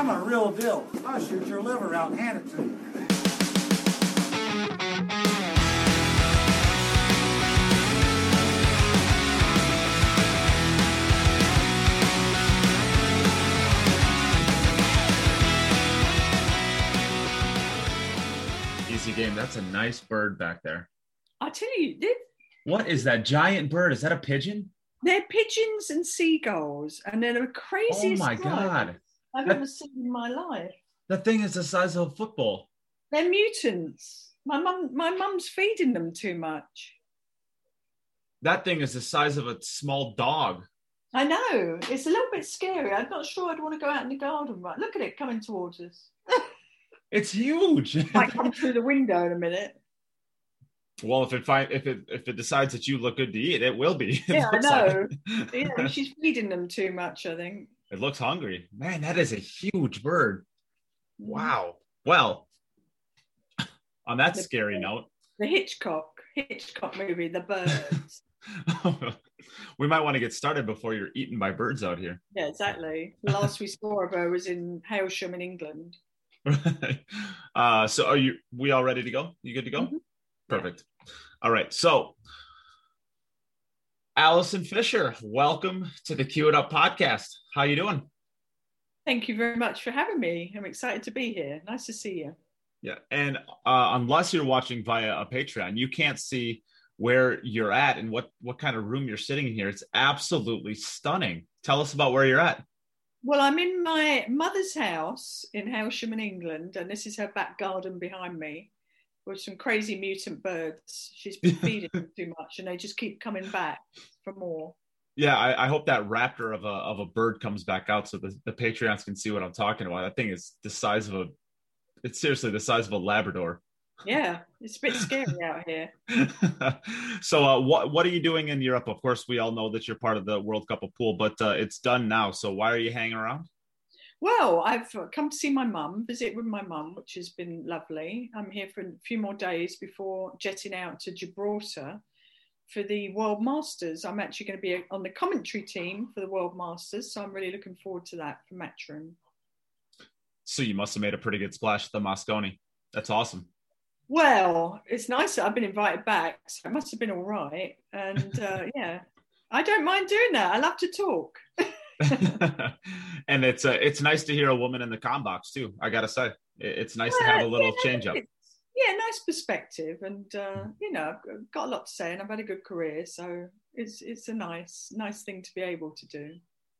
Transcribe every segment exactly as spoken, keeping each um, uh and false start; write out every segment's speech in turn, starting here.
I'm a real deal. I'll shoot your liver out and hand it to you. Easy game. That's a nice bird back there. I tell you, they, what is that giant bird? Is that a pigeon? They're pigeons and seagulls, and they're the craziest oh my God. I've that, ever seen in my life. That thing is the size of a football. They're mutants. My mum, my mum's feeding them too much. That thing is the size of a small dog. I know. It's a little bit scary. I'm not sure I'd want to go out in the garden. Right, look at it coming towards us. It's huge. Might come through the window in a minute. Well, if it find if it if it decides that you look good to eat, it will be. It Yeah, I know. Like yeah, she's feeding them too much, I think. It looks hungry. Man, that is a huge bird. Mm. Wow. Well, on that the, scary note, the Hitchcock Hitchcock movie, The Birds. We might want to get started before you're eaten by birds out here. Yeah, exactly. The last we saw of her was in Hailsham in England. uh, so are you? We all ready to go? You good to go? Mm-hmm. Perfect. All right. So, Allison Fisher, welcome to the Cue It Up podcast. How you doing? Thank you very much for having me. I'm excited to be here. Nice to see you. Yeah. And uh, unless you're watching via a Patreon, you can't see where you're at and what, what kind of room you're sitting in here. It's absolutely stunning. Tell us about where you're at. Well, I'm in my mother's house in Hailsham in England, and this is her back garden behind me with some crazy mutant birds. She's been feeding them too much, and they just keep coming back for more. Yeah, I, I hope that raptor of a of a bird comes back out so the, the Patreons can see what I'm talking about. That thing is the size of a, it's seriously the size of a Labrador. Yeah, it's a bit scary out here. So uh, what what are you doing in Europe? Of course, we all know that you're part of the World Cup of Pool, but uh, it's done now. So why are you hanging around? Well, I've come to see my mum, visit with my mum, which has been lovely. I'm here for a few more days before jetting out to Gibraltar for the World Masters. I'm actually going to be on the commentary team for the World Masters, so I'm really looking forward to that for Matchroom. So you must have made a pretty good splash at the Mosconi. That's awesome. Well, it's nice that I've been invited back, so it must have been all right. And uh, yeah, I don't mind doing that. I love to talk. And it's uh, it's nice to hear a woman in the comm box too. I gotta say, it's nice well, to have a little yeah, change up. Yeah, nice perspective, and uh, you know, I've got a lot to say, and I've had a good career, so it's it's a nice nice thing to be able to do.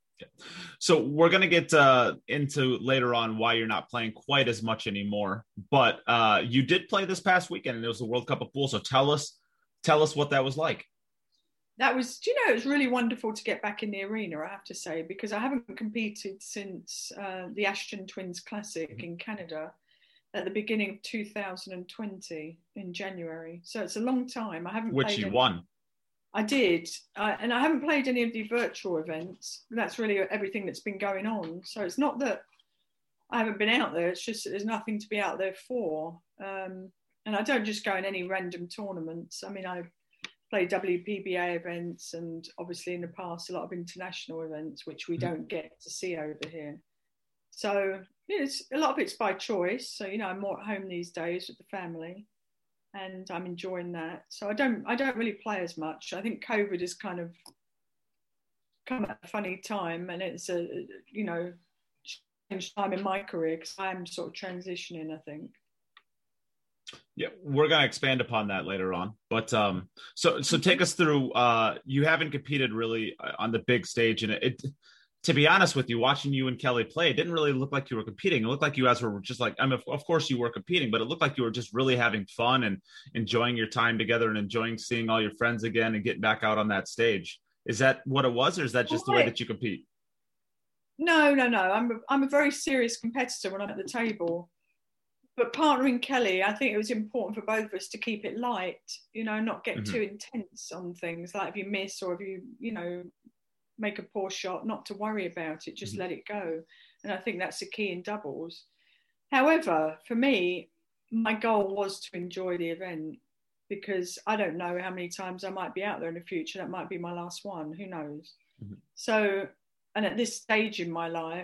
So we're going to get uh, into later on why you're not playing quite as much anymore. But uh, you did play this past weekend, and it was the World Cup of Pool. So tell us, tell us what that was like. That was, do you know, it was really wonderful to get back in the arena, I have to say, because I haven't competed since uh, the Ashton Twins Classic mm-hmm. in Canada at the beginning of two thousand twenty in January. So it's a long time. I haven't Which played you any- won. I did, uh, and I haven't played any of the virtual events. That's really everything that's been going on. So it's not that I haven't been out there. It's just that there's nothing to be out there for. Um, and I don't just go in any random tournaments. I mean, I play W P B A events and obviously in the past a lot of international events, which we don't get to see over here. So you know, it's, a lot of it's by choice. So, you know, I'm more at home these days with the family. And I'm enjoying that. So I don't I don't really play as much. I think COVID has kind of come at a funny time, and it's a, you know, strange time in my career because I'm sort of transitioning, I think. Yeah, we're going to expand upon that later on. But um, so so take us through, uh, you haven't competed really on the big stage, and it, it to be honest with you, watching you and Kelly play, it didn't really look like you were competing. It looked like you guys were just like, I mean, of course you were competing, but it looked like you were just really having fun and enjoying your time together and enjoying seeing all your friends again and getting back out on that stage. Is that what it was, or is that just the way that you compete? No, no, no. I'm a, I'm a very serious competitor when I'm at the table. But partnering Kelly, I think it was important for both of us to keep it light, you know, not get mm-hmm. too intense on things. Like if you miss or if you, you know, make a poor shot, not to worry about it, just mm-hmm. let it go. And I think that's the key in doubles. However, for me, my goal was to enjoy the event because I don't know how many times I might be out there in the future. That might be my last one, who knows? Mm-hmm. So, and at this stage in my life,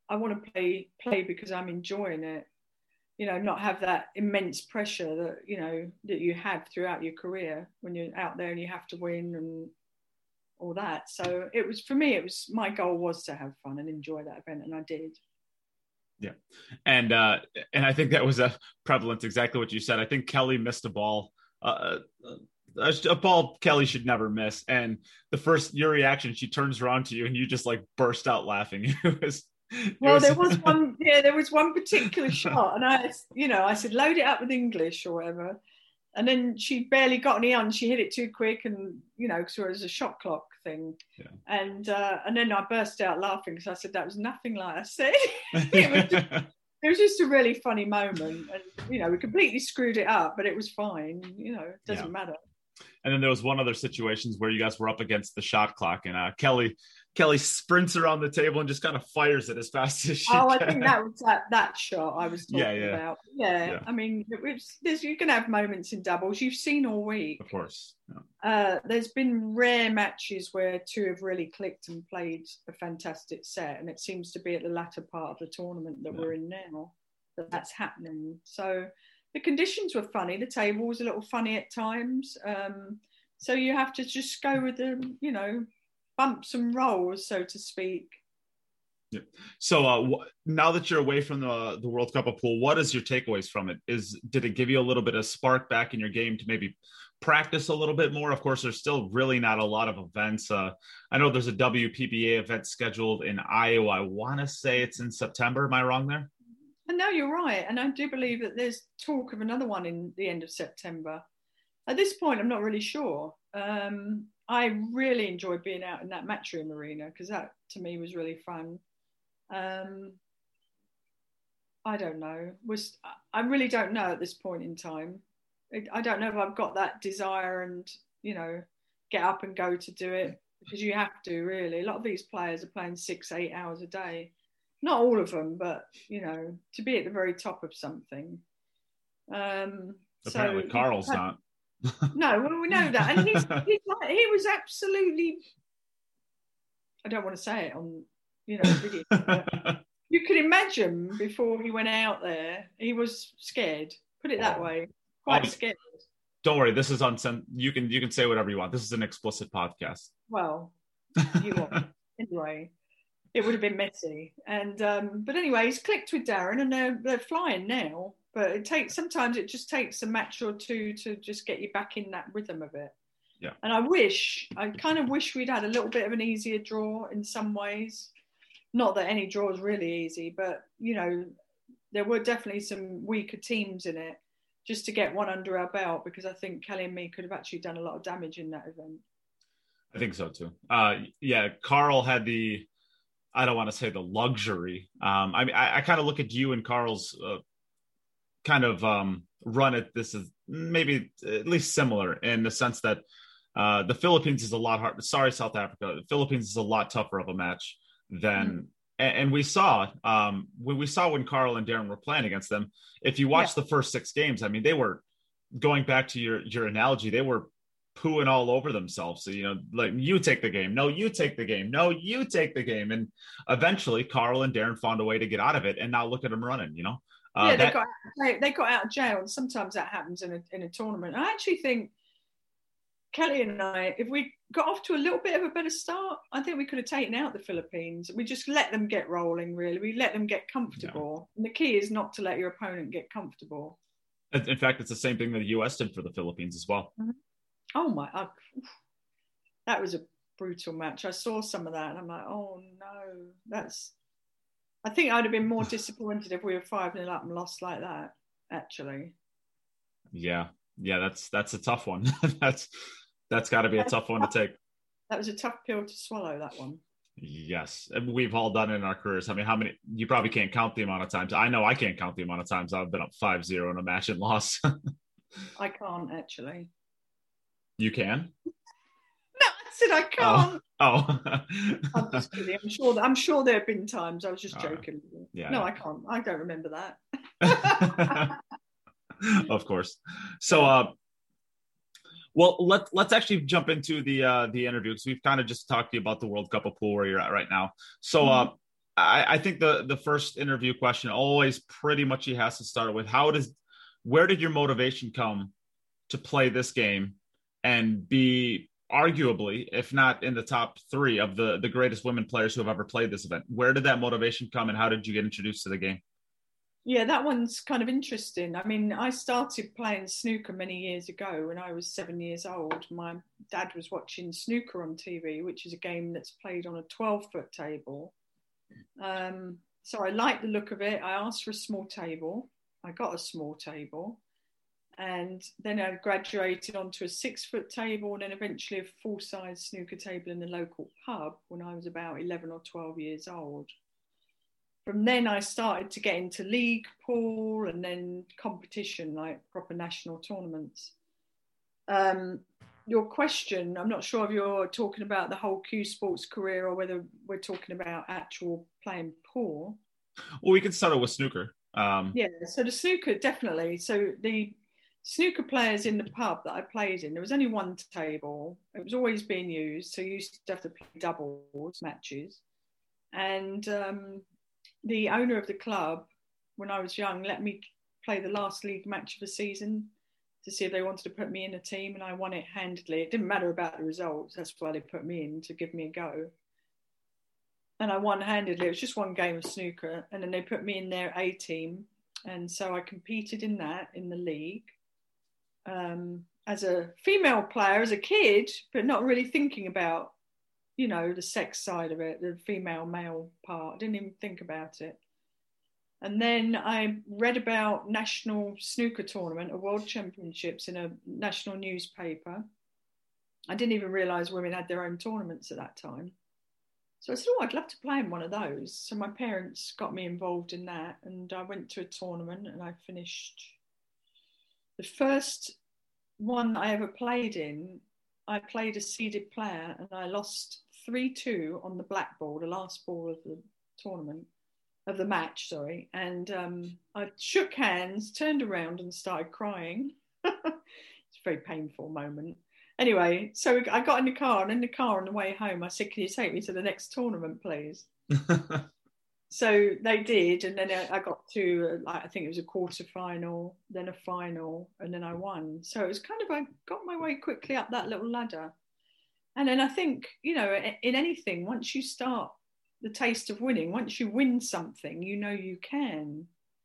I want to play play because I'm enjoying it. You know, not have that immense pressure that, you know, that you have throughout your career when you're out there and you have to win and all that. So it was, for me, it was, my goal was to have fun and enjoy that event, and I did. Yeah. And, uh, and I think that was a prevalent, exactly what you said. I think Kelly missed a ball, uh, a, a ball Kelly should never miss. And the first, your reaction, she turns around to you and you just like burst out laughing. It was, Well, was... there was one, yeah, there was one particular shot, and I, you know, I said, load it up with English or whatever. And then she barely got any on. She hit it too quick, and, you know, because it was a shot clock thing. Yeah. And uh, and then I burst out laughing because I said, that was nothing like I said. it, was just, it was just a really funny moment. And, you know, we completely screwed it up, but it was fine. You know, it doesn't yeah. matter. And then there was one other situations where you guys were up against the shot clock, and uh, Kelly Kelly sprints around the table and just kind of fires it as fast as she oh, can. I think that was that, that shot I was talking yeah, yeah. about. Yeah, yeah. I mean, it was, there's, you can have moments in doubles. You've seen all week. Of course. Yeah. Uh, there's been rare matches where two have really clicked and played a fantastic set, and it seems to be at the latter part of the tournament that yeah. we're in now that that's happening. So the conditions were funny. The table was a little funny at times. Um, so you have to just go with the, you know, bumps and rolls, so to speak. Yeah. So uh, w- now that you're away from the the World Cup of Pool, what is your takeaways from it? Is did it give you a little bit of spark back in your game to maybe practice a little bit more? Of course, there's still really not a lot of events. Uh, I know there's a W P B A event scheduled in Iowa. I want to say it's in September. Am I wrong there? And no, you're right. And I do believe that there's talk of another one in the end of September. At this point, I'm not really sure. Um, I really enjoyed being out in that Matchroom arena because that to me was really fun. Um, I don't know. Was I really don't know at this point in time. I don't know if I've got that desire and, you know, get up and go to do it, because you have to really. A lot of these players are playing six, eight hours a day. Not all of them, but, you know, to be at the very top of something. Um, Apparently so, Carl's not. No, well, we know that. And he's, he's like, he was absolutely, I don't want to say it on, you know, video. But you could imagine before he went out there, he was scared. Put it that oh. way. Quite oh, scared. Don't worry, this is on some, you can you can say whatever you want. This is an explicit podcast. Well, you are. Anyway, it would have been messy. And um, but anyway, he's clicked with Darren, and they're they're flying now. But it takes sometimes it just takes a match or two to just get you back in that rhythm of it. Yeah. And I wish, I kind of wish we'd had a little bit of an easier draw in some ways. Not that any draw is really easy, but you know, there were definitely some weaker teams in it, just to get one under our belt, because I think Kelly and me could have actually done a lot of damage in that event. I think so too. Uh, yeah, Carl had the, I don't want to say the luxury. Um, I mean, I, I kind of look at you and Carl's uh, kind of um, run at this is maybe at least similar in the sense that uh, the Philippines is a lot harder. Sorry, South Africa. The Philippines is a lot tougher of a match than, mm-hmm. and, and we saw um, when we saw when Carl and Darren were playing against them. If you watch yeah. the first six games, I mean, they were going back to your your analogy. They were pooing all over themselves. So, you know, like, you take the game. No, you take the game. No, you take the game. And eventually Carl and Darren found a way to get out of it. And now look at them running, you know? Uh, yeah, they, that... got, they, they got out of jail. And sometimes that happens in a, in a tournament. I actually think Kelly and I, if we got off to a little bit of a better start, I think we could have taken out the Philippines. We just let them get rolling, really. We let them get comfortable. Yeah. And the key is not to let your opponent get comfortable. In fact, it's the same thing that the U S did for the Philippines as well. Mm-hmm. Oh my, I, that was a brutal match. I saw some of that and I'm like, oh no, that's, I think I'd have been more disappointed if we were five nil up and lost like that, actually. Yeah. Yeah. That's, that's a tough one. that's, that's gotta be a tough one to take. That was a tough pill to swallow, that one. Yes. And we've all done it in our careers. I mean, how many, you probably can't count the amount of times. I know I can't count the amount of times I've been up five zero in a match and lost. I can't actually. You can? No, I said I can't. Oh, oh. I'm just kidding. I'm sure. That, I'm sure there have been times. I was just joking. Uh, yeah. No, I can't. I don't remember that. Of course. So, uh, well, let let's actually jump into the uh, the interview, because we've kind of just talked to you about the World Cup of Pool where you're at right now. So, uh, I, I think the the first interview question always pretty much he has to start with how does where did your motivation come to play this game and be arguably, if not in the top three of the the greatest women players who have ever played this event? Where did that motivation come, and how did you get introduced to the game? Yeah, that one's kind of interesting. I mean, I started playing snooker many years ago when I was seven years old. My dad was watching snooker on T V, which is a game that's played on a twelve-foot table. Um, so I liked the look of it. I asked for a small table. I got a small table. And then I graduated onto a six-foot table and then eventually a full-size snooker table in the local pub when I was about eleven or twelve years old. From then I started to get into league, pool, and then competition, like proper national tournaments. Um, your question, I'm not sure if you're talking about the whole Q Sports career or whether we're talking about actual playing pool. Well, we can start with snooker. Um, yeah, so the snooker, definitely. So the snooker players in the pub that I played in, there was only one table. It was always being used. So you used to have to play doubles matches. And um, the owner of the club, when I was young, let me play the last league match of the season to see if they wanted to put me in a team, and I won it handedly. It didn't matter about the results. That's why they put me in, to give me a go. And I won handedly. It was just one game of snooker. And then they put me in their A team. And so I competed in that, in the league. Um, as a female player, as a kid, but not really thinking about, you know, the sex side of it, the female male part. I didn't even think about it. And then I read about national snooker tournament or world championships in a national newspaper. I didn't even realize women had their own tournaments at that time. So I said, oh, I'd love to play in one of those. So my parents got me involved in that, and I went to a tournament and I finished. The first one I ever played in, I played a seeded player and I lost three two on the black ball, the last ball of the tournament, of the match, sorry. And um, I shook hands, turned around and started crying. It's a very painful moment. Anyway, so I got in the car, and in the car on the way home, I said, can you take me to the next tournament, please? So they did, and then I got to, uh, I think it was a quarter final, then a final, and then I won. So it was kind of, I got my way quickly up that little ladder. And then I think, you know, in anything, once you start the taste of winning, once you win something, you know you can.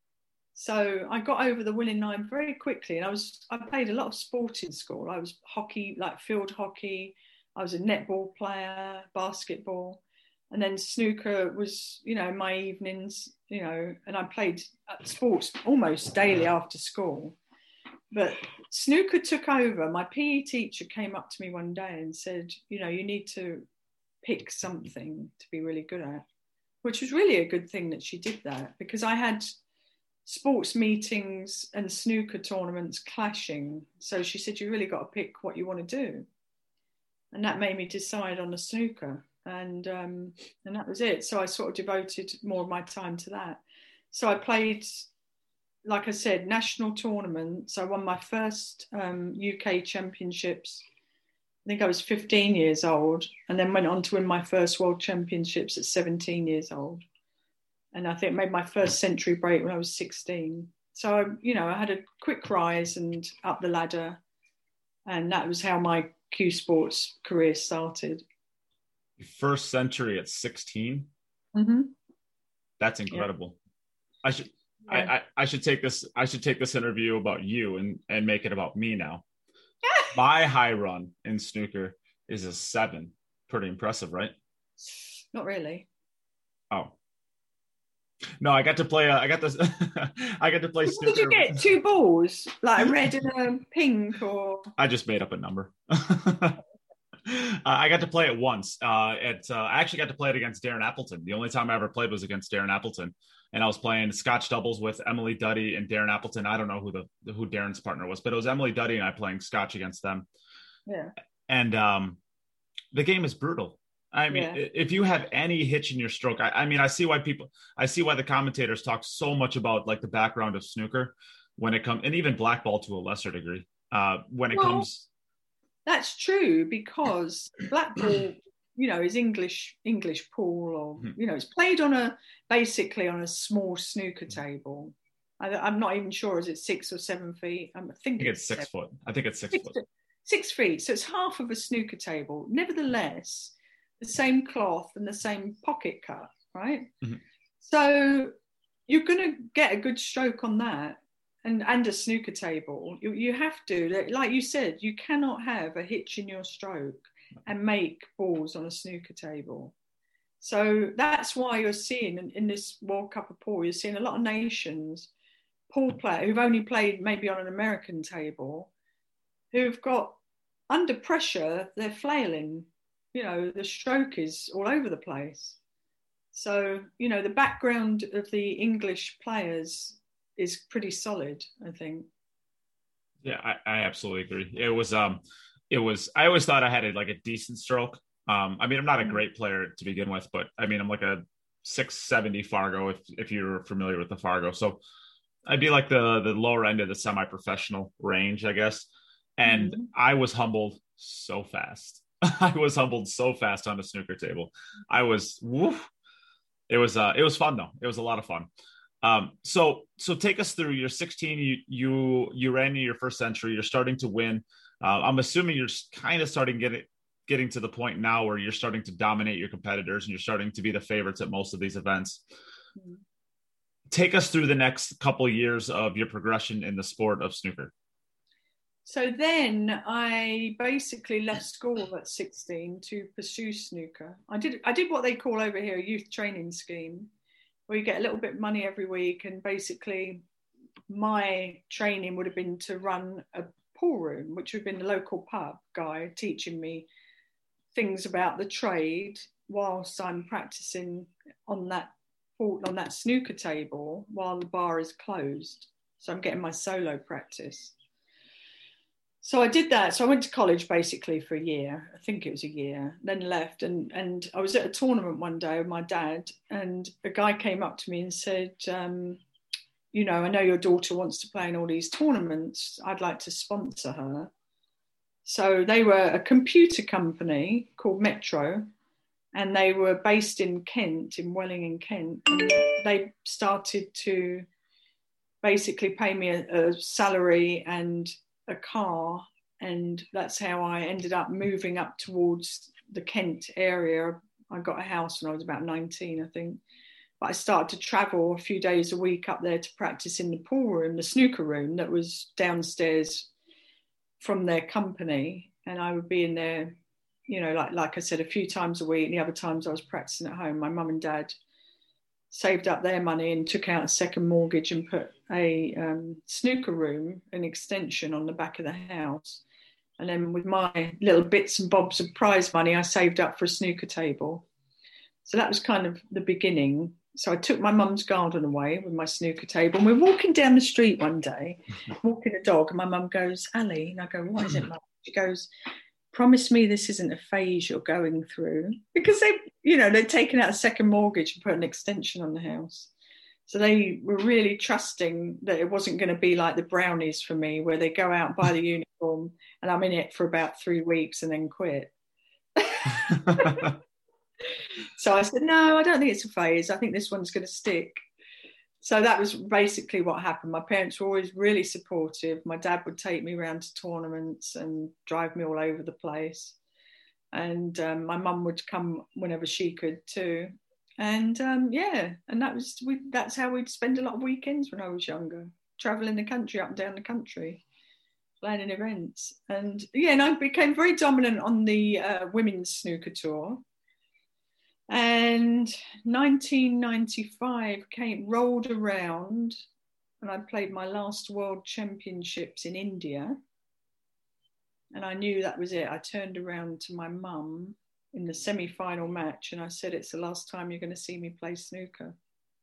So I got over the winning line very quickly, and I was, I played a lot of sport in school. I was hockey, like field hockey. I was a netball player, basketball. And then snooker was, you know, my evenings, you know, and I played sports almost daily after school. But snooker took over. My P E teacher came up to me one day and said, you know, you need to pick something to be really good at, which was really a good thing that she did that, because I had sports meetings and snooker tournaments clashing. So she said, you really got to pick what you want to do. And that made me decide on the snooker. And um, and that was it. So I sort of devoted more of my time to that. So I played, like I said, national tournaments. I won my first um, U K championships. I think I was fifteen years old, and then went on to win my first world championships at seventeen years old. And I think I made my first century break when I was sixteen. So, I, you know, I had a quick rise and up the ladder. And that was how my Q Sports career started. First century at sixteen. Mm-hmm. That's incredible. Yeah. I should yeah. I, I, I should take this I should take this interview about you and, and make it about me now. My high run in snooker is a seven. Pretty impressive, right? Not really. Oh. No, I got to play. Uh, I got this. I got to play what snooker. Did you get two balls, like a red and a pink, or? I just made up a number. uh, I got to play it once. Uh, at uh, I actually got to play it against Darren Appleton. The only time I ever played was against Darren Appleton, and I was playing Scotch doubles with Emily Duddy and Darren Appleton. I don't know who the who Darren's partner was, but it was Emily Duddy and I playing Scotch against them. Yeah. And um, the game is brutal. I mean, yeah. If you have any hitch in your stroke, I, I mean, I see why people, I see why the commentators talk so much about like the background of snooker when it comes, and even blackball to a lesser degree, uh, when it well, comes. That's true, because blackball you know, is English English pool, or Mm-hmm. you know, it's played on a basically on a small snooker table. I, I'm not even sure, is it six or seven feet? I think, I think it's, it's six seven. foot. I think it's six, six foot. Six feet, so it's half of a snooker table. Nevertheless, the same cloth and the same pocket cut, right? Mm-hmm. So you're going to get a good stroke on that, and and a snooker table. You you have to, like you said, you cannot have a hitch in your stroke and make balls on a snooker table. So that's why you're seeing in, in this World Cup of Pool, you're seeing a lot of nations, pool players who've only played maybe on an American table, who've got under pressure, they're flailing. You know, the stroke is all over the place. So, you know, the background of the English players is pretty solid, I think. Yeah, I, I absolutely agree. It was, um, it was, I always thought I had a, like a decent stroke. Um, I mean, I'm not a great player to begin with, but I mean, I'm like a six seventy Fargo, if, if you're familiar with the Fargo. So I'd be like the, the lower end of the semi-professional range, I guess. And mm-hmm. I was humbled so fast. I was humbled so fast on the snooker table. I was, woof. It was, uh, it was fun though. It was a lot of fun. Um, so, so take us through. You're sixteen. You, you, you ran into your first century. You're starting to win. Uh, I'm assuming you're kind of starting getting, getting to the point now where you're starting to dominate your competitors and you're starting to be the favorites at most of these events. Mm-hmm. Take us through the next couple of years of your progression in the sport of snooker. So then I basically left school at sixteen to pursue snooker. I did I did what they call over here a youth training scheme, where you get a little bit of money every week, and basically my training would have been to run a pool room, which would have been the local pub guy teaching me things about the trade whilst I'm practicing on that pool, on that snooker table while the bar is closed. So I'm getting my solo practice. So I did that. So I went to college basically for a year. I think it was a year, then left. And, and I was at a tournament one day with my dad, and a guy came up to me and said, um, you know, I know your daughter wants to play in all these tournaments. I'd like to sponsor her. So they were a computer company called Metro, and they were based in Kent, in Welling in Kent. And they started to basically pay me a, a salary and a car, and that's how I ended up moving up towards the Kent area. I got a house when I was about nineteen, I think. But I started to travel a few days a week up there to practice in the pool room, the snooker room that was downstairs from their company. And I would be in there, you know, like like I said, a few times a week. And the other times I was practicing at home. My mum and dad saved up their money and took out a second mortgage and put a um, snooker room, an extension on the back of the house. And then with my little bits and bobs of prize money, I saved up for a snooker table. So that was kind of the beginning. So I took my mum's garden away with my snooker table, and we're walking down the street one day, walking a dog, and my mum goes, Ali, and I go, what is it, Mum? She goes, promise me this isn't a phase you're going through, because they, you know, they'd taken out a second mortgage and put an extension on the house. So they were really trusting that it wasn't going to be like the Brownies for me, where they go out and buy the uniform and I'm in it for about three weeks and then quit. So I said, no, I don't think it's a phase. I think this one's going to stick. So that was basically what happened. My parents were always really supportive. My dad would take me around to tournaments and drive me all over the place. And um, my mum would come whenever she could too. And um, yeah, and that was we, that's how we'd spend a lot of weekends when I was younger, traveling the country, up and down the country, planning events. And yeah, and I became very dominant on the uh, women's snooker tour. And nineteen ninety-five came rolled around, and I played my last World Championships in India. And I knew that was it. I turned around to my mum in the semi-final match and I said, it's the last time you're going to see me play snooker.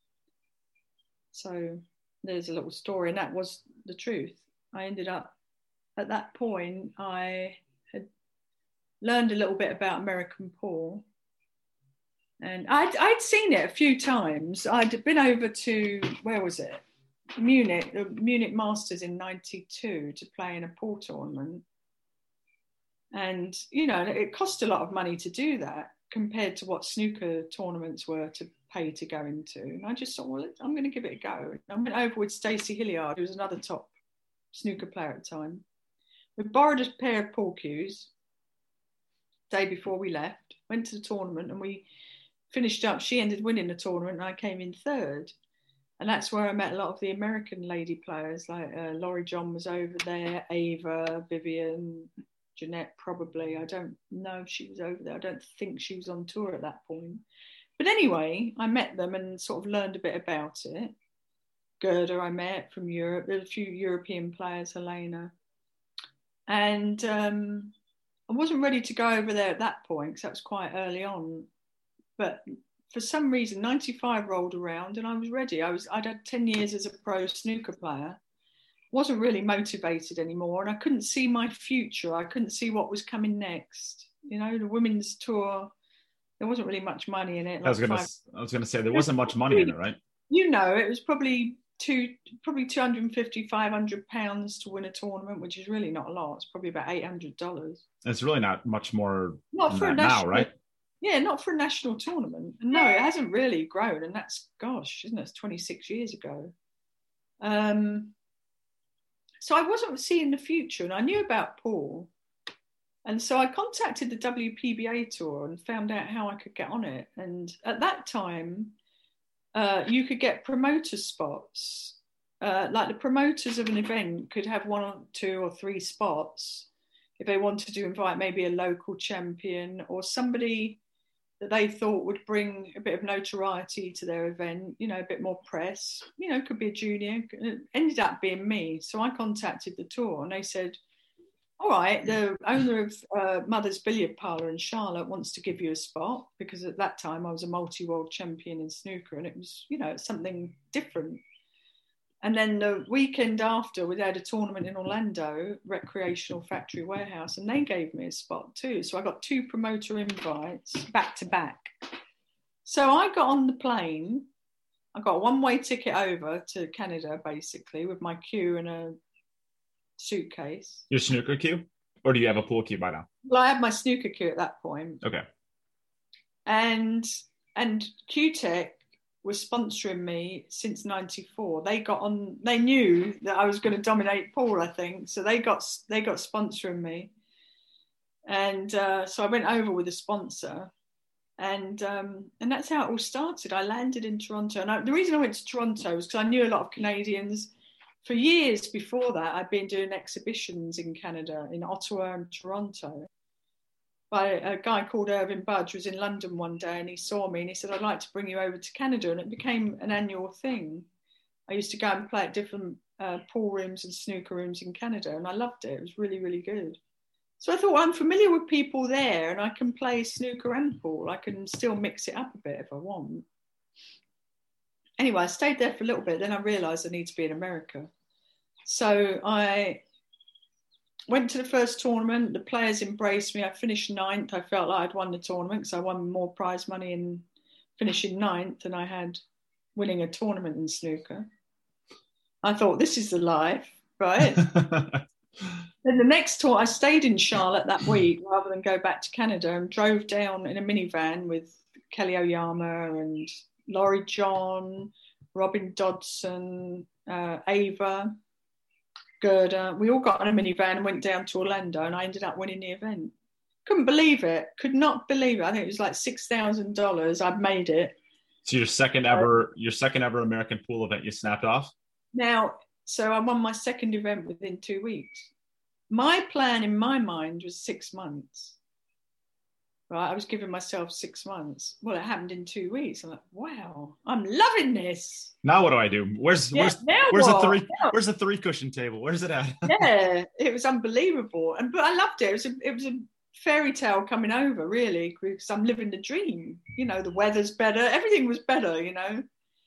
So there's a little story, and that was the truth. I ended up, at that point, I had learned a little bit about American pool. And I'd, I'd seen it a few times. I'd been over to, where was it? Munich, the Munich Masters in ninety-two to play in a pool tournament. And, you know, it cost a lot of money to do that compared to what snooker tournaments were to pay to go into. And I just thought, well, I'm going to give it a go. I went over with Stacey Hilliard, who was another top snooker player at the time. We borrowed a pair of pool cues day before we left, went to the tournament, and we finished up. She ended winning the tournament and I came in third. And that's where I met a lot of the American lady players, like uh, Laurie John was over there, Ava, Vivian, Jeanette probably. I don't know if she was over there. I don't think she was on tour at that point. But anyway, I met them and sort of learned a bit about it. Gerda I met from Europe. There were a few European players, Helena. And um, I wasn't ready to go over there at that point because that was quite early on. But for some reason, ninety-five rolled around and I was ready. I was, I'd had ten years as a pro snooker player. Wasn't really motivated anymore and I couldn't see my future. I couldn't see what was coming next. You know, the women's tour, there wasn't really much money in it. Like I was gonna, five, I was gonna say there wasn't much money in it, right? You know, it was probably two, probably two hundred fifty, five hundred pounds to win a tournament, which is really not a lot. It's probably about eight hundred dollars. It's really not much more not for than a that national, now, right? Yeah, not for a national tournament. And no, it hasn't really grown. And that's, gosh, isn't it? It's twenty-six years ago. Um, so I wasn't seeing the future and I knew about Paul. And so I contacted the W P B A tour and found out how I could get on it. And at that time, uh, you could get promoter spots. Uh, like the promoters of an event could have one or two or three spots if they wanted to invite maybe a local champion or somebody that they thought would bring a bit of notoriety to their event, you know, a bit more press, you know, could be a junior. It ended up being me. So I contacted the tour and they said, all right, the owner of uh, Mother's Billiard Parlour in Charlotte wants to give you a spot because at that time I was a multi-world champion in snooker and it was, you know, something different. And then the weekend after, we had a tournament in Orlando, Recreational Factory Warehouse, and they gave me a spot too. So I got two promoter invites back to back. So I got on the plane. I got a one-way ticket over to Canada, basically, with my cue and a suitcase. Your snooker cue? Or do you have a pool cue by now? Well, I had my snooker cue at that point. Okay. And, and Q-Tech was sponsoring me since ninety-four. They got on, they knew that I was going to dominate Paul, I think. So they got, they got sponsoring me. And uh, so I went over with a sponsor and, um, and that's how it all started. I landed in Toronto. And I, the reason I went to Toronto was because I knew a lot of Canadians. For years before that, I'd been doing exhibitions in Canada, in Ottawa and Toronto. By a guy called Irvin Budge was in London one day and he saw me and he said, I'd like to bring you over to Canada. And it became an annual thing. I used to go and play at different uh, pool rooms and snooker rooms in Canada and I loved it. It was really, really good. So I thought, well, I'm familiar with people there and I can play snooker and pool. I can still mix it up a bit if I want. Anyway, I stayed there for a little bit. Then I realised I need to be in America. So I went to the first tournament. The players embraced me. I finished ninth. I felt like I'd won the tournament because I won more prize money in finishing ninth than I had winning a tournament in snooker. I thought, this is the life, right? Then the next tour, I stayed in Charlotte that week rather than go back to Canada and drove down in a minivan with Kelly Oyama and Laurie John, Robin Dodson, uh, Ava, Gerda. We all got on a minivan and went down to Orlando and I ended up winning the event. Couldn't believe it. Could not believe it. I think it was like six thousand dollars. I'd made it. So your second ever, your second ever American pool event, you snapped off? Now, so I won my second event within two weeks. My plan in my mind was six months. Right, I was giving myself six months. Well, it happened in two weeks. I'm like, wow, I'm loving this. Now what do I do? Where's Yeah, where's now where's what? the three Now- where's the three cushion table? Where's it at? Yeah, it was unbelievable, and but I loved it. It was a, it was a fairy tale coming over, really, because I'm living the dream. You know, the weather's better, everything was better. You know,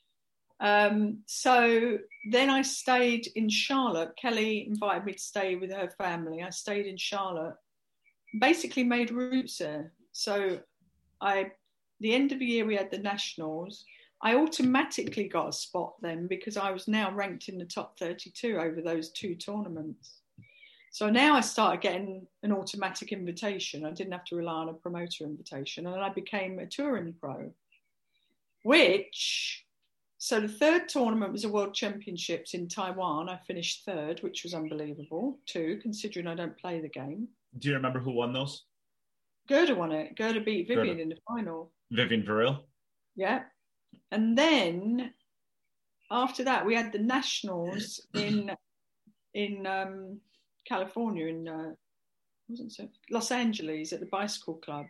um, so then I stayed in Charlotte. Kelly invited me to stay with her family. I stayed in Charlotte, basically made roots there. So I, the end of the year we had the nationals. I automatically got a spot then because I was now ranked in the top thirty-two over those two tournaments. So now I started getting an automatic invitation. I didn't have to rely on a promoter invitation, and then I became a touring pro, which, so the third tournament was a World Championships in Taiwan. I finished third, which was unbelievable too, considering I don't play the game. Do you remember who won those? Gerda won it. Gerda beat Vivian Gerda. in the final. Vivian Viril? Yeah. And then after that, we had the nationals in in um, California, in uh, wasn't so Los Angeles at the Bicycle Club.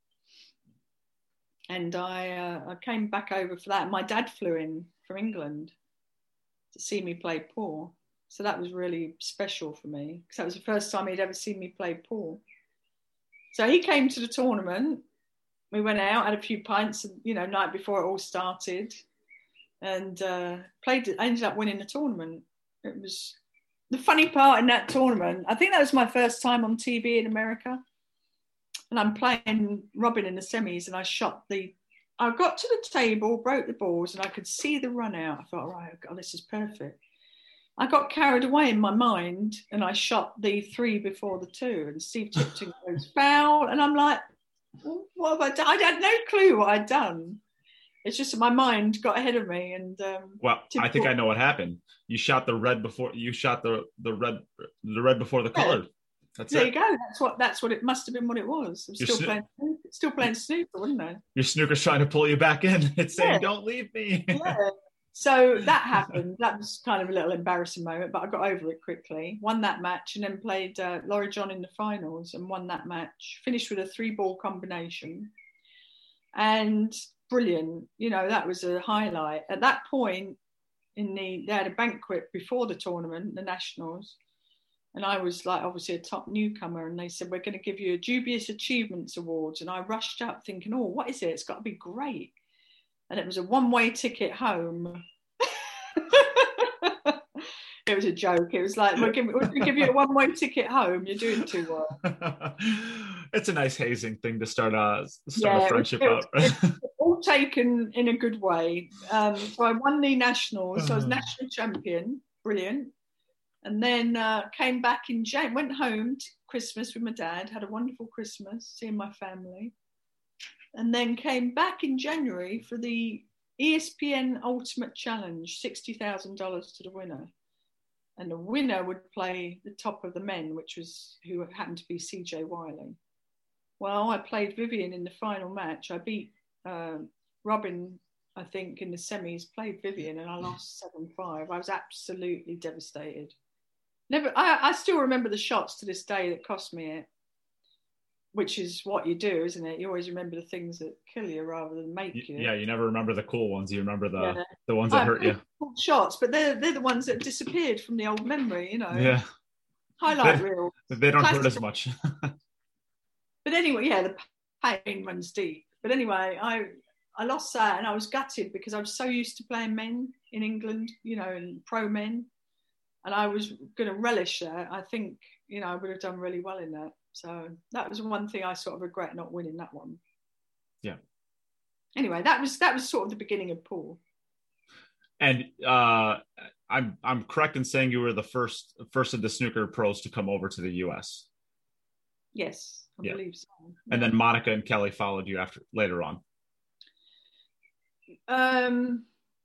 And I uh, I came back over for that. My dad flew in from England to see me play pool. So that was really special for me because that was the first time he'd ever seen me play pool. So he came to the tournament. We went out, had a few pints, you know, night before it all started, and uh, played. I ended up winning the tournament. It was the funny part in that tournament. I think that was my first time on T V in America, and I'm playing Robin in the semis, and I shot the. I got to the table, broke the balls, and I could see the run out. I thought, right, oh, this is perfect. I got carried away in my mind, and I shot the three before the two, and Steve Tipton goes foul, and I'm like, what have I done? I had no clue what I'd done. It's just that my mind got ahead of me, and um, well, typical. I think I know what happened. You shot the red before you shot the the red the red before the color. That's there it. you go. That's what that's what it must have been. What it was. I'm still sno- playing, still playing snooker, wasn't I? Your snooker's trying to pull you back in. It's saying, Yeah. "Don't leave me." Yeah. So that happened. That was kind of a little embarrassing moment, but I got over it quickly. Won that match, and then played uh, Laurie John in the finals, and won that match. Finished with a three-ball combination, and brilliant. You know, that was a highlight. At that point, in the they had a banquet before the tournament, the nationals, and I was like obviously a top newcomer, and they said, we're going to give you a Dubious Achievements Awards, and I rushed up thinking, oh, what is it? It's got to be great. And it was a one-way ticket home. It was a joke. It was like, we're going to give you a one-way ticket home. You're doing too well. It's a nice hazing thing to start a start Yeah, a it friendship was- out. it was all taken in a good way. Um, so I won the nationals. So I was national champion. Brilliant. And then uh, came back in Jan. Went home to Christmas with my dad. Had a wonderful Christmas, seeing my family. And then came back in January for the E S P N Ultimate Challenge, sixty thousand dollars to the winner. And the winner would play the top of the men, which was who happened to be C J Wiley. Well, I played Vivian in the final match. I beat uh, Robin, I think, in the semis, played Vivian, and I lost seven five. I was absolutely devastated. Never, I, I still remember the shots to this day that cost me it. Which is what you do, isn't it? You always remember the things that kill you rather than make you. Yeah, you never remember the cool ones. You remember the Yeah. the ones that I hurt you. cool shots, but they're they're the ones that disappeared from the old memory. You know, Yeah, highlight They- reel. they don't hurt Classic. as much. But anyway, yeah, the pain runs deep. But anyway, I I lost that, and I was gutted because I was so used to playing men in England, you know, and pro men, and I was going to relish that. I think, you know, I would have done really well in that. So that was one thing I sort of regret not winning that one. Yeah. Anyway, that was that was sort of the beginning of pool. And uh, I'm I'm correct in saying you were the first first of the snooker pros to come over to the U S. Yes, I Yeah. believe so. And then Monica and Kelly followed you after later on. Um,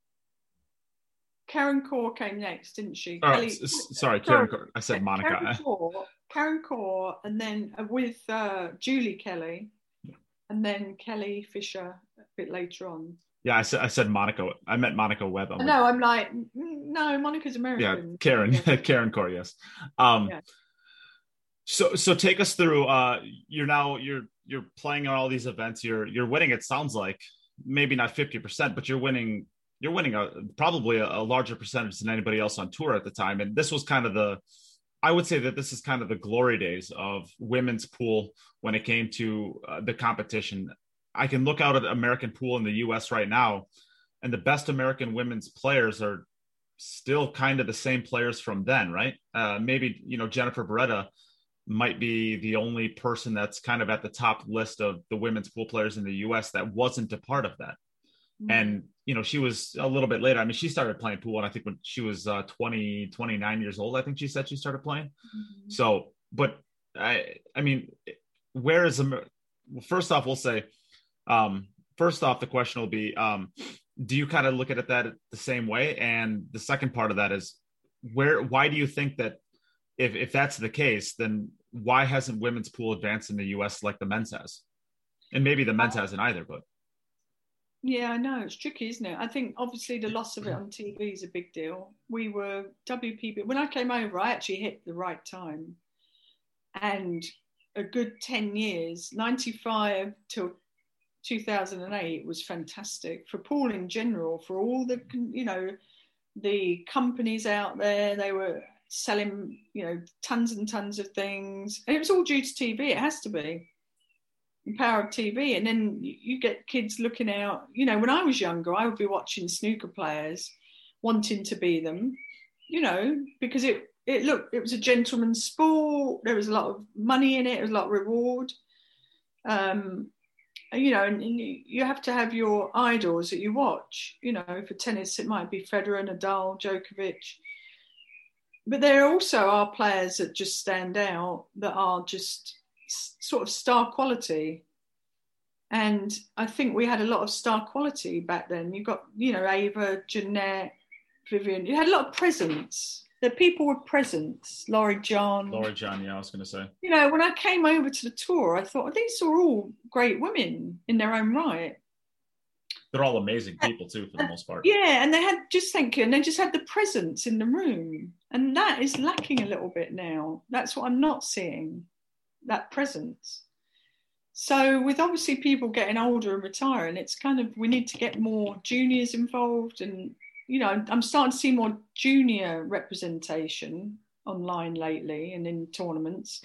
Karen Kaur came next, didn't she? Oh, Kelly, s- s- sorry, Karen. Cor- I said Monica. Karen Kaur, Karen Kaur, and then uh, with uh, Julie Kelly, and then Kelly Fisher a bit later on. Yeah, I said I said Monica. I meant Monica Webb. I'm like, No, I'm like, mm, no, Monica's yeah, American. Karen. Yeah. Karen Core. Yes. Um, Yeah. So so take us through. Uh, you're now you're you're playing on all these events. You're you're winning. It sounds like maybe not fifty percent, but you're winning. You're winning a probably a, a larger percentage than anybody else on tour at the time. And this was kind of the. I would say that this is kind of the glory days of women's pool when it came to uh, the competition. I can look out at American pool in the U S right now, and the best American women's players are still kind of the same players from then, right? Uh, maybe, you know, Jennifer Beretta might be the only person that's kind of at the top list of the women's pool players in the U S that wasn't a part of that. Mm. And, you know, she was a little bit later. I mean, she started playing pool, and I think when she was uh, twenty, twenty-nine years old, I think she said she started playing. Mm-hmm. So, but I, I mean, where is, well, first off, we'll say, um, first off, the question will be, um, do you kind of look at it that the same way? And the second part of that is where, why do you think that if, if that's the case, then why hasn't women's pool advanced in the U S like the men's has? And maybe the men's hasn't either, but. Yeah, I know. It's tricky, isn't it? I think obviously the loss of it on T V is a big deal. We were W P B. When I came over, I actually hit the right time. And a good ten years, ninety-five till two thousand eight was fantastic for pool in general, for all the, you know, the companies out there. They were selling, you know, tons and tons of things. And it was all due to T V. It has to be. Power of T V. And then you get kids looking out, you know, when I was younger, I would be watching snooker players wanting to be them, you know, because it it looked, it was a gentleman's sport, there was a lot of money in it, there was a lot of reward, um you know, and, and you have to have your idols that you watch. You know, for tennis it might be Federer, Nadal, Djokovic, but there also are players that just stand out, that are just sort of star quality. And I think we had a lot of star quality back then. You got, you know, Ava, Jeanette, Vivian. You had a lot of presence. The people with presence. Laurie John. Laurie John, yeah, I was going to say. You know, when I came over to the tour, I thought, well, these are all great women in their own right. They're all amazing people too, for the most part. Yeah, and they had, just thank you, and they just had the presence in the room. And that is lacking a little bit now. That's what I'm not seeing. That presence. So with obviously people getting older and retiring, it's kind of, we need to get more juniors involved. And, you know, I'm starting to see more junior representation online lately and in tournaments.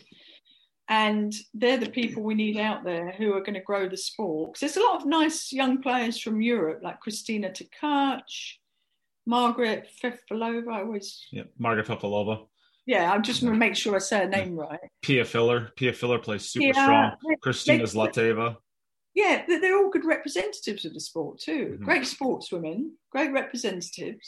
And they're the people we need out there who are going to grow the sport. Because there's a lot of nice young players from Europe, like Christina Tkach, Margaret Fefalova. I always... Yeah, Margaret Fefalova. Yeah, I'm just going to make sure I say her name right. Pia Filler. Pia Filler plays super yeah, strong. They, Christina they, Zlateva. Yeah, they're all good representatives of the sport too. Mm-hmm. Great sportswomen, great representatives.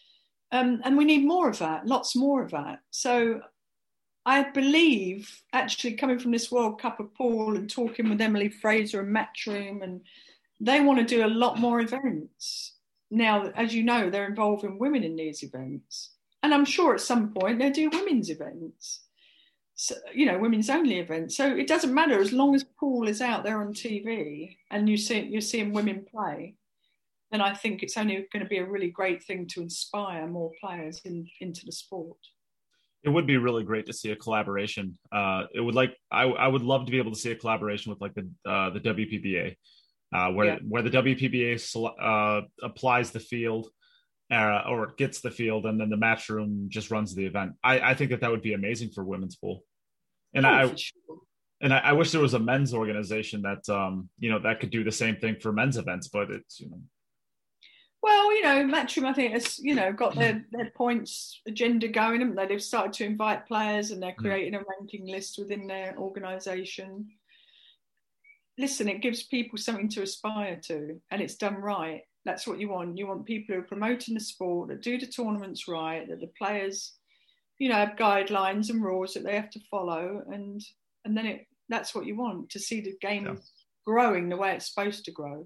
Um, and we need more of that, lots more of that. So I believe, actually coming from this World Cup of Pool and talking with Emily Fraser and Matchroom, and they want to do a lot more events. Now, as you know, they're involving women in these events. And I'm sure at some point they'll do women's events, so, you know, women's only events. So it doesn't matter, as long as pool is out there on T V and you see, you're seeing women play, then I think it's only going to be a really great thing to inspire more players in, into the sport. It would be really great to see a collaboration. Uh, it would like I, I would love to be able to see a collaboration with like the uh, the W P B A, uh, where yeah. where the W P B A uh, applies the field. Uh, or gets the field, and then the match room just runs the event. I, I think that that would be amazing for women's pool. And oh, I sure. and I, I wish there was a men's organization that um you know that could do the same thing for men's events, but it's you know. Well, you know, Matchroom, I think has you know got their their points agenda going, haven't they? They've started to invite players, and they're creating mm. a ranking list within their organisation. Listen, it gives people something to aspire to, and it's done right. That's what you want. You want people who are promoting the sport, that do the tournaments right, that the players, you know, have guidelines and rules that they have to follow. And and then it that's what you want, to see the game yeah. growing the way it's supposed to grow.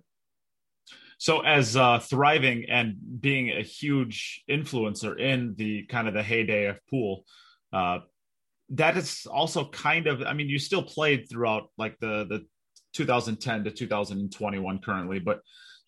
So as uh, thriving and being a huge influencer in the kind of the heyday of pool, uh, that is also kind of, I mean, you still played throughout like the, the two thousand ten to two thousand twenty-one currently, but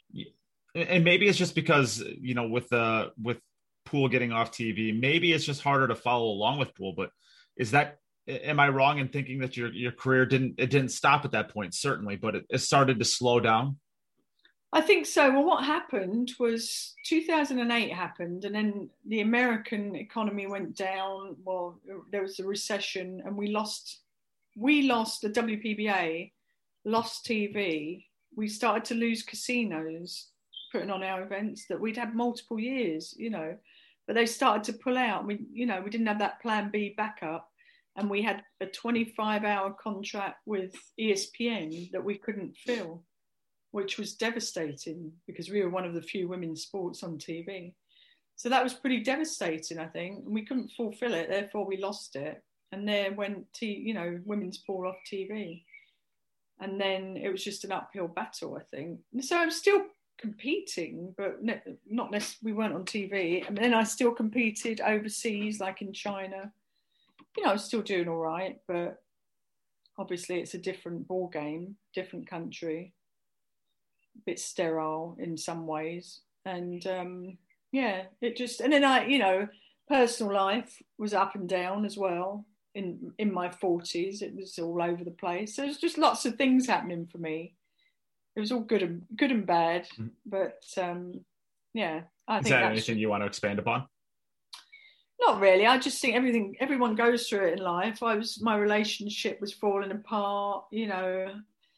and maybe it's just because, you know, with the with pool getting off T V, maybe it's just harder to follow along with pool. But is that, am I wrong in thinking that your your career didn't it didn't stop at that point? Certainly, but it, it started to slow down. I think so. Well, what happened was two thousand eight happened, and then the American economy went down. Well, there was a recession, and we lost. We lost the W P B A, lost T V. We started to lose casinos putting on our events that we'd had multiple years, you know, but they started to pull out. We, you know, we didn't have that plan B backup, and we had a twenty-five hour contract with E S P N that we couldn't fill. which was devastating because we were one of the few women's sports on T V. So that was pretty devastating, I think. And we couldn't fulfill it, therefore we lost it. And there went, t- you know, women's ball off T V. And then it was just an uphill battle, I think. So I'm still competing, but ne- not necessarily, we weren't on T V. And then I still competed overseas, like in China. You know, I was still doing all right, but obviously it's a different ball game, different country, a bit sterile in some ways. And um, yeah, it just, and then I, you know, personal life was up and down as well. In, in my forties, it was all over the place. So there's just lots of things happening for me. It was all good and good and bad, but um, yeah, I Is think that that's anything you want to expand upon? Not really. I just think everything, everyone goes through it in life. I was, my relationship was falling apart, you know,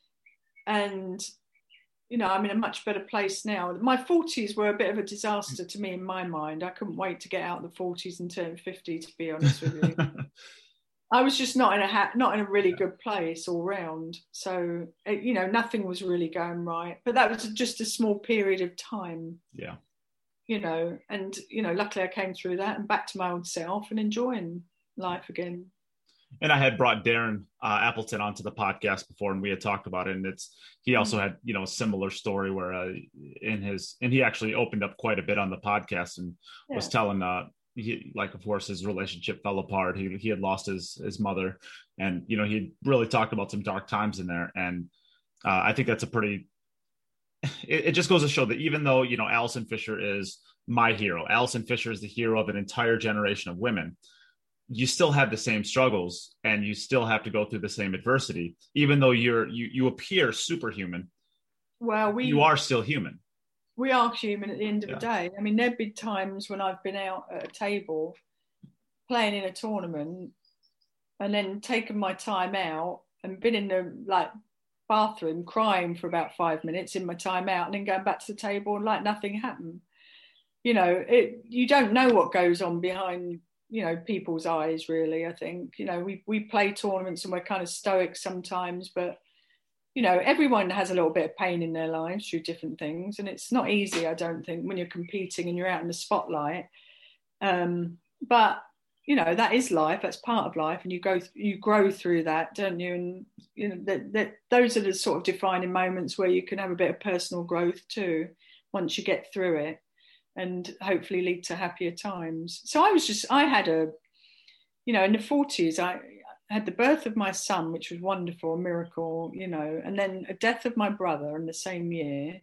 and you know, I'm in a much better place now. My forties were a bit of a disaster to me in my mind. I couldn't wait to get out of the forties and turn fifty, to be honest with you. I was just not in a ha- not in a really good place all round. So, it, you know, nothing was really going right. But that was just a small period of time. Yeah. You know, and, you know, luckily I came through that and back to my old self and enjoying life again. And I had brought Darren uh, Appleton onto the podcast before, and we had talked about it. And it's he also mm-hmm. had, you know, a similar story where uh, in his, and he actually opened up quite a bit on the podcast and yeah. was telling, uh, he, like, of course, his relationship fell apart. He he had lost his his mother, and you know, he really talked about some dark times in there. And uh, I think that's a pretty. It, it just goes to show that even though, you know, Allison Fisher is my hero, Allison Fisher is the hero of an entire generation of women. You still have the same struggles, and you still have to go through the same adversity, even though you're you you appear superhuman. Well, we you are still human. We are human at the end of yeah. the day. I mean, there've been times when I've been out at a table playing in a tournament and then taken my time out and been in the like bathroom crying for about five minutes in my time out and then going back to the table and like nothing happened. You know, it, you don't know what goes on behind, you know, people's eyes, really, I think. You know, we, we play tournaments and we're kind of stoic sometimes, but you know, everyone has a little bit of pain in their lives through different things. And it's not easy, I don't think, when you're competing and you're out in the spotlight. Um, but, you know, that is life. That's part of life. And you go, you grow through that, don't you? And, you know, that, that those are the sort of defining moments where you can have a bit of personal growth too, once you get through it, and hopefully lead to happier times. So I was just, I had a, you know, in the forties, I, I had the birth of my son, which was wonderful, a miracle, you know, and then a death of my brother in the same year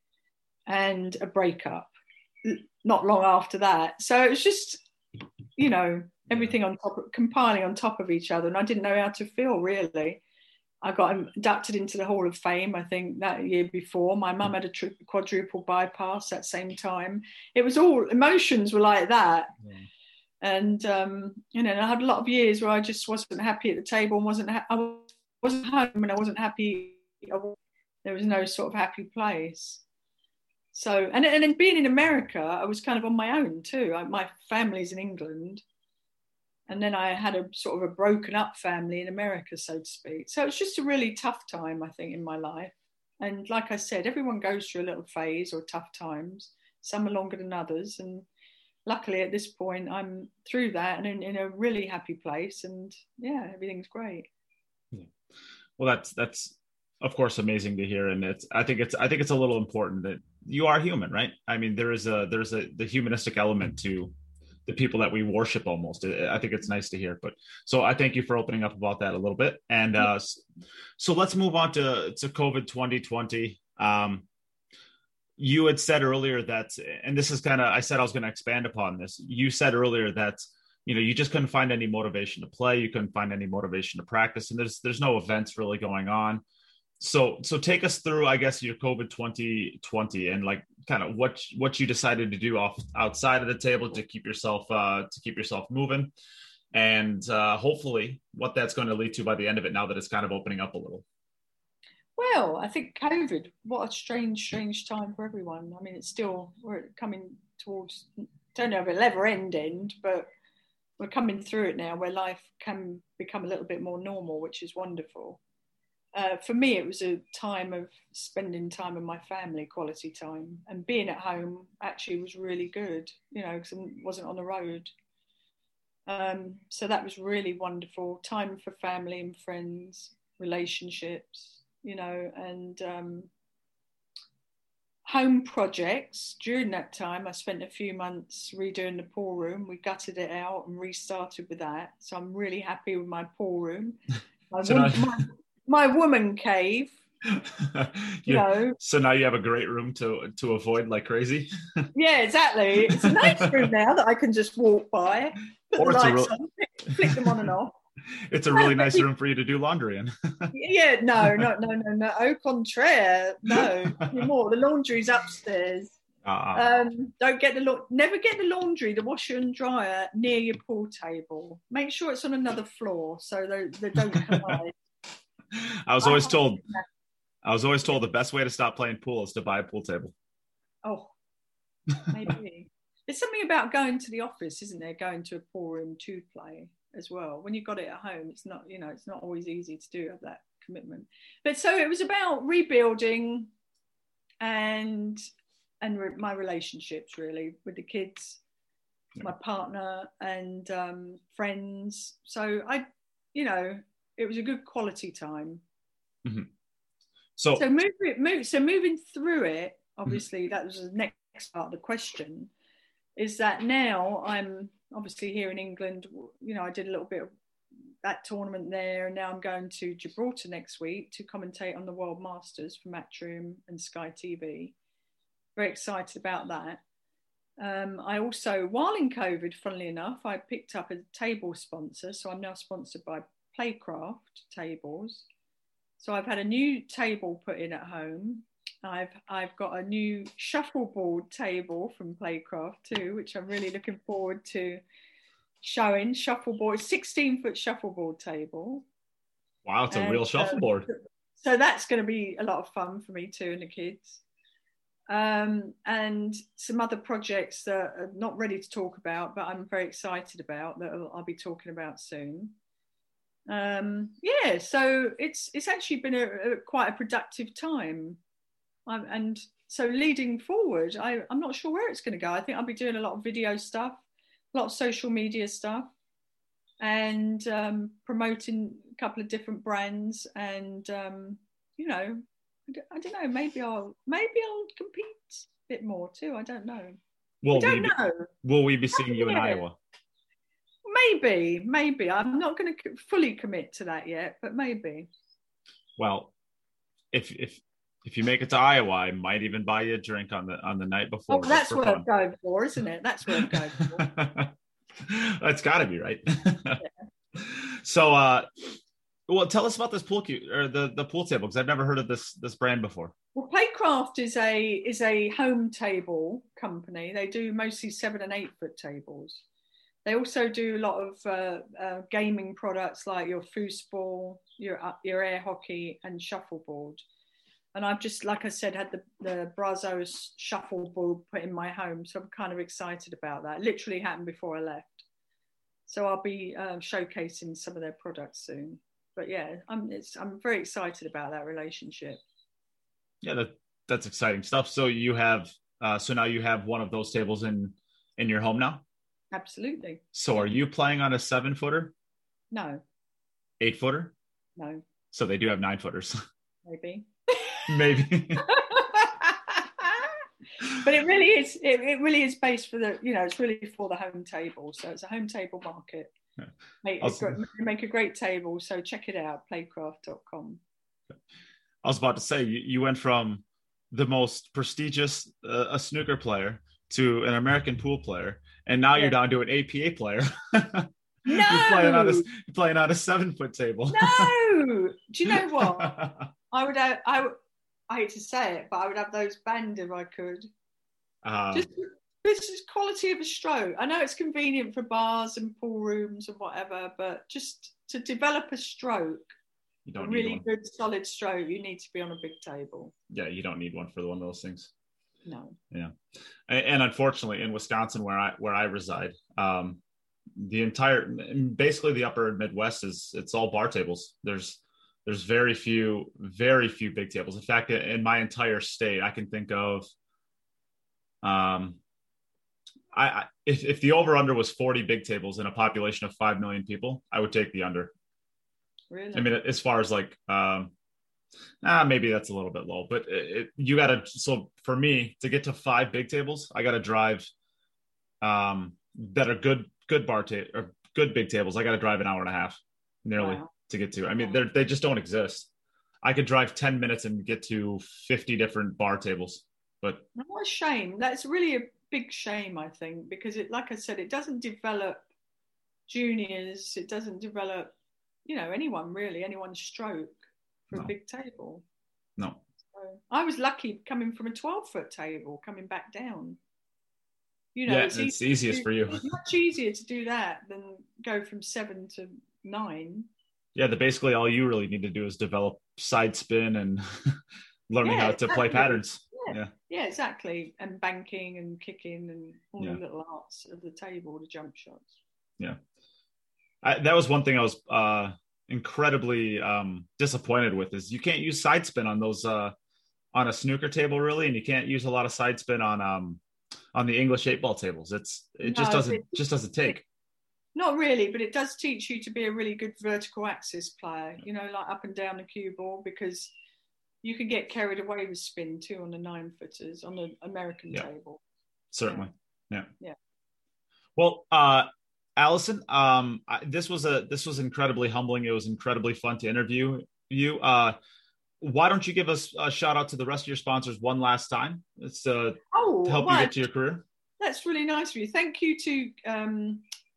and a breakup not long after that. So it was just, you know, everything on top of, compiling on top of each other. And I didn't know how to feel, really. I got inducted into the Hall of Fame, I think, that year before. My mum had a tri- quadruple bypass that same time. It was all, emotions were like that. Yeah. And, um, you know, I had a lot of years where I just wasn't happy at the table and wasn't, ha- I wasn't home and I wasn't happy. There was no sort of happy place. So, and, and then being in America, I was kind of on my own too. I, my family's in England. And then I had a sort of a broken up family in America, so to speak. So it's just a really tough time, I think, in my life. And like I said, everyone goes through a little phase or tough times. Some are longer than others. And luckily at this point, I'm through that and in, in a really happy place. And yeah, everything's great. Yeah. Well, that's, that's of course, amazing to hear. And it's, I think it's, I think it's a little important that you are human, right? I mean, there is a, there's a, the humanistic element to the people that we worship almost. I think it's nice to hear. But so I thank you for opening up about that a little bit. And uh, so let's move on to, to COVID twenty twenty. Um, you had said earlier that, and this is kind of, I said I was going to expand upon this. You said earlier that, you know, you just couldn't find any motivation to play. You couldn't find any motivation to practice. And there's, there's no events really going on. So, so take us through, I guess, your COVID twenty twenty and like kind of what, what you decided to do off outside of the table to keep yourself, uh, to keep yourself moving, and uh, hopefully what that's going to lead to by the end of it, now that it's kind of opening up a little. Well, I think COVID, what a strange, strange time for everyone. I mean, it's still, we're coming towards, don't know if it'll ever end, end, but we're coming through it now where life can become a little bit more normal, which is wonderful. uh, for me, it was a time of spending time with my family, quality time, and being at home actually was really good, you know, because I wasn't on the road. Um, so that was really wonderful. Time for family and friends, relationships, you know, and um, home projects. During that time, I spent a few months redoing the pool room. We gutted it out and restarted with that. So I'm really happy with my pool room. My, So woman, now- my, my woman cave. You know, so now you have a great room to to avoid like crazy. yeah, exactly. It's a nice room now that I can just walk by, put Or the it's a lights real- on, flick, flick them on and off. It's a really nice room for you to do laundry in. Yeah, no, no, no, no, no. Au contraire, no. Anymore. The laundry's upstairs. Uh, Um, don't get the la- never get the laundry, the washer and dryer near your pool table. Make sure it's on another floor so they, they don't collide. I was always told I was always told the best way to stop playing pool is to buy a pool table. Oh, maybe. There's something about going to the office, isn't there? Going to a pool room to play as well. When you've got it at home, it's not, you know, it's not always easy to do, have that commitment. But so it was about rebuilding and and re- my relationships really with the kids, yeah. My partner and um, friends. So I, you know, it was a good quality time. Mm-hmm. So, so moving, move, so moving through it, obviously, mm-hmm. that was the next part of the question, is that now I'm obviously here in England. You know, I did a little bit of that tournament there, and now I'm going to Gibraltar next week to commentate on the World Masters for Matchroom and Sky T V. Very excited about that. Um, I also, while in COVID, funnily enough, I picked up a table sponsor. So I'm now sponsored by Playcraft Tables. So I've had a new table put in at home. I've I've got a new shuffleboard table from Playcraft too, which I'm really looking forward to showing. Shuffleboard, sixteen foot shuffleboard table. Wow, it's a and, real shuffleboard. Uh, so that's going to be a lot of fun for me too and the kids. Um, and some other projects that are not ready to talk about, but I'm very excited about that I'll, I'll be talking about soon. Um, yeah, so it's it's actually been a, a quite a productive time, I'm, and so leading forward, I, I'm not sure where it's going to go. I think I'll be doing a lot of video stuff, a lot of social media stuff, and um, promoting a couple of different brands, and um, you know. I don't know. Maybe I'll maybe I'll compete a bit more too. I don't know. Will I don't we be, know. Will we be seeing you in Iowa? Maybe, maybe. I'm not going to fully commit to that yet, but maybe. Well, if if if you make it to Iowa, I might even buy you a drink on the on the night before. Oh, that's worth fun. going for, isn't it? That's worth going for. That's got to be right. Yeah. So, uh, well, tell us about this pool cue, or the, the pool table, because I've never heard of this this brand before. Well, Playcraft is a is a home table company. They do mostly seven and eight foot tables. They also do a lot of uh, uh, gaming products like your foosball, your uh, your air hockey, and shuffleboard. And I've just, like I said, had the the Brazos shuffleboard put in my home, so I'm kind of excited about that. It literally happened before I left, so I'll be uh, showcasing some of their products soon. But yeah, I'm it's I'm very excited about that relationship. Yeah, that that's exciting stuff. So you have uh, so now you have one of those tables in in your home now? Absolutely. So are you playing on a seven footer? No. Eight footer? No. So they do have nine footers. Maybe. Maybe. But it really is it, it really is based for the, you know, it's really for the home table. So it's a home table market. Yeah. Make, also, make a great table. So check it out, playcraft dot com. I was about to say, you, you went from the most prestigious uh, a snooker player to an American pool player, and now yeah. you're down to an A P A player. No, you're playing on a you're playing on a seven foot table. No, do you know what? I would have, I would, I hate to say it, but I would have those banned if I could. Um, Just this is quality of a stroke. I know it's convenient for bars and pool rooms and whatever, but just to develop a stroke, you don't a really need good solid stroke, you need to be on a big table. Yeah, you don't need one for one of those things. No. Yeah, and, and unfortunately, in Wisconsin, where I where I reside, um, the entire basically the upper Midwest is it's all bar tables. There's There's very few, very few big tables. In fact, in my entire state, I can think of, um, I, I if, if the over under was forty big tables in a population of five million people, I would take the under. Really? I mean, as far as like, um, ah, maybe that's a little bit low, but it, it, you got to. So for me to get to five big tables, I got to drive, um, that are good, good bar ta- or good big tables. I got to drive an hour and a half, nearly. Wow. To get to. I mean, they they just don't exist. I could drive ten minutes and get to fifty different bar tables. But what a shame. That's really a big shame, I think, because it, like I said, it doesn't develop juniors. It doesn't develop, you know, anyone really, anyone's stroke for no. a big table. No. So I was lucky coming from a twelve foot table, coming back down. You know, yeah, it's, it's easy easiest do, for you. It's much easier to do that than go from seven to nine. Yeah, the basically all you really need to do is develop side spin and learning yeah, how to exactly. play patterns. Yeah. yeah, yeah, exactly. And banking and kicking and all yeah. the little arts of the table, the jump shots. Yeah, I, that was one thing I was uh, incredibly um, disappointed with is you can't use side spin on those uh, on a snooker table really, and you can't use a lot of side spin on um, on the English eight ball tables. It's it no, just doesn't it, just doesn't take. Not really, but it does teach you to be a really good vertical axis player, you know, like up and down the cue ball, because you can get carried away with spin too on the nine footers on the American yeah. table. Certainly. Yeah. Yeah. yeah. Well, uh, Alison, um, I, this was a this was incredibly humbling. It was incredibly fun to interview you. Uh, why don't you give us a shout out to the rest of your sponsors one last time? It's uh, oh, to help well, you get to your career. That's really nice of you. Thank you to um,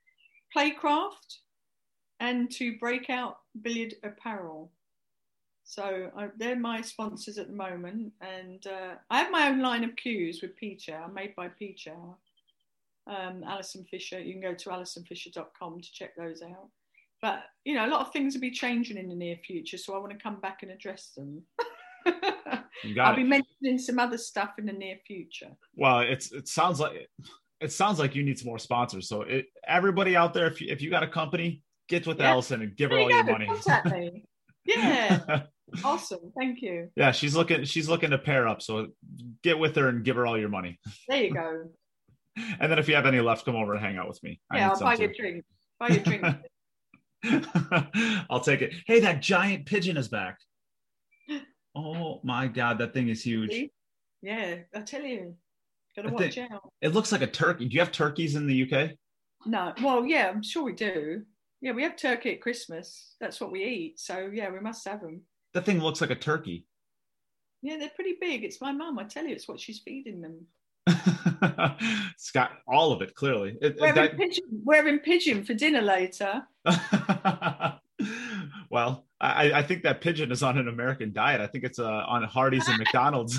Playcraft and to Breakout Billiard Apparel. So uh, they're my sponsors at the moment, and uh, I have my own line of cues with P-Chow, made by P-Chow. Um, Alison Fisher, you can go to alison fisher dot com to check those out. But, you know, a lot of things will be changing in the near future, so I want to come back and address them. I'll it. be mentioning some other stuff in the near future. Well, it's it sounds like it sounds like you need some more sponsors. So it, everybody out there, if you, if you got a company, get with yeah. Alison and give her all you your go. money. Exactly. Yeah. Awesome. Thank you. Yeah, she's looking she's looking to pair up. So get with her and give her all your money. There you go. And then if you have any left, come over and hang out with me. Yeah, I'll buy you a drink. Buy you a drink. I'll take it. Hey, that giant pigeon is back. Oh my God, that thing is huge. Yeah, I tell you, gotta watch think, out. It looks like a turkey. Do you have turkeys in the U K? No. Well, yeah, I'm sure we do. Yeah, we have turkey at Christmas. That's what we eat. So yeah, we must have them. That thing looks like a turkey. Yeah, they're pretty big. It's my mum. I tell you, it's what she's feeding them. It's got all of it, clearly. It, we're, that... having pigeon, we're having pigeon for dinner later. Well, I, I think that pigeon is on an American diet. I think it's uh, on Hardee's and McDonald's.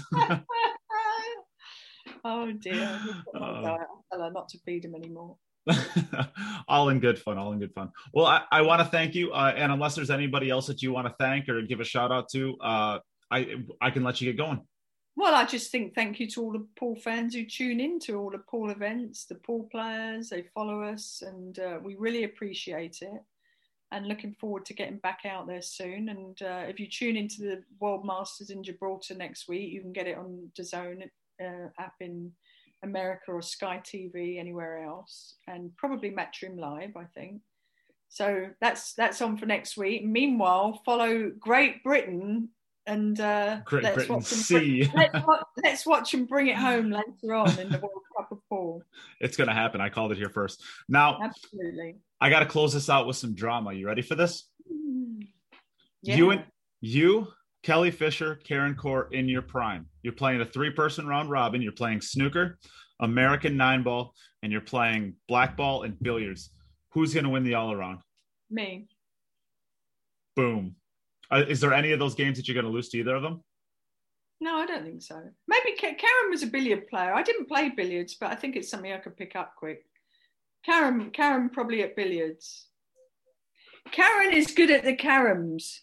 Oh, dear. Uh, I'll tell her not to feed him anymore. All in good fun, all in good fun. Well, I, I want to thank you. Uh, and unless there's anybody else that you want to thank or give a shout out to, uh, I I can let you get going. Well, I just think thank you to all the pool fans who tune in to all the pool events, the pool players, they follow us, and uh, we really appreciate it. And looking forward to getting back out there soon. And uh, if you tune into the World Masters in Gibraltar next week, you can get it on the DAZN uh, app in America or Sky T V, anywhere else, and probably Matchroom Live, I think. So that's that's on for next week. Meanwhile, follow Great Britain and uh, Great let's, Britain watch C. Bring, let's, watch, let's watch them bring it home later on in the World Cup of Pool. It's going to happen. I called it here first. Now, absolutely. I got to close this out with some drama. You ready for this? Mm. Yeah. You and you, Kelly Fisher, Karen Corr in your prime. You're playing a three-person round robin. You're playing snooker, American nine ball, and you're playing black ball and billiards. Who's going to win the all-around? Me. Boom. Uh, is there any of those games that you're going to lose to either of them? No, I don't think so. Maybe Karen was a billiard player. I didn't play billiards, but I think it's something I could pick up quick. Karen, Karen probably at billiards. Karen is good at the caroms.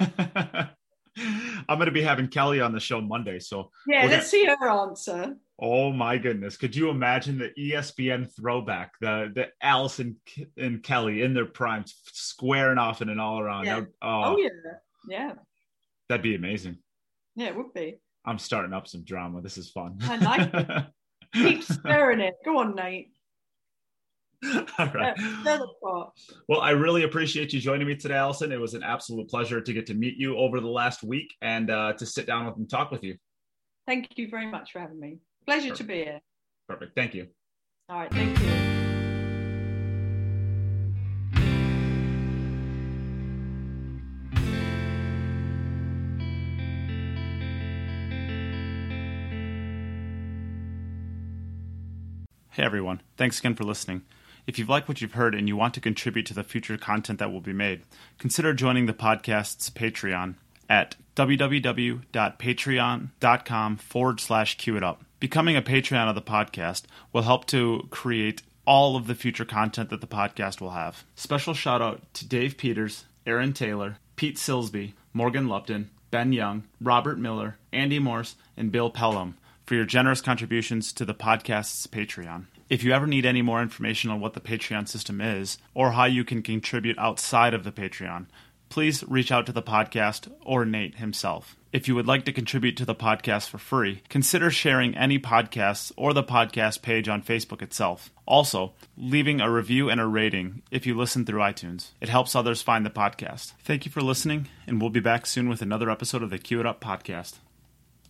I'm going to be having Kelly on the show Monday, so yeah, let's gonna... see her answer. Oh my goodness! Could you imagine the E S P N throwback, the the Alison and Kelly in their primes, squaring off in an all around? Yeah. Oh. oh yeah, Yeah. That'd be amazing. Yeah, it would be. I'm starting up some drama. This is fun. I like it. Keep stirring it. Go on, Nate. All right. Stir the pot. Well, I really appreciate you joining me today, Allison. It was an absolute pleasure to get to meet you over the last week and uh, to sit down with and talk with you. Thank you very much for having me. Pleasure Perfect. to be here. Perfect. Thank you. All right. Thank you. Hey everyone, thanks again for listening. If you've liked what you've heard and you want to contribute to the future content that will be made, consider joining the podcast's Patreon at www.patreon.com forward slash Q it up. Becoming a Patreon of the podcast will help to create all of the future content that the podcast will have. Special shout out to Dave Peters, Aaron Taylor, Pete Silsby, Morgan Lupton, Ben Young, Robert Miller, Andy Morse, and Bill Pelham for your generous contributions to the podcast's Patreon. If you ever need any more information on what the Patreon system is, or how you can contribute outside of the Patreon, please reach out to the podcast or Nate himself. If you would like to contribute to the podcast for free, consider sharing any podcasts or the podcast page on Facebook itself. Also, leaving a review and a rating if you listen through iTunes. It helps others find the podcast. Thank you for listening, and we'll be back soon with another episode of the Q It Up podcast.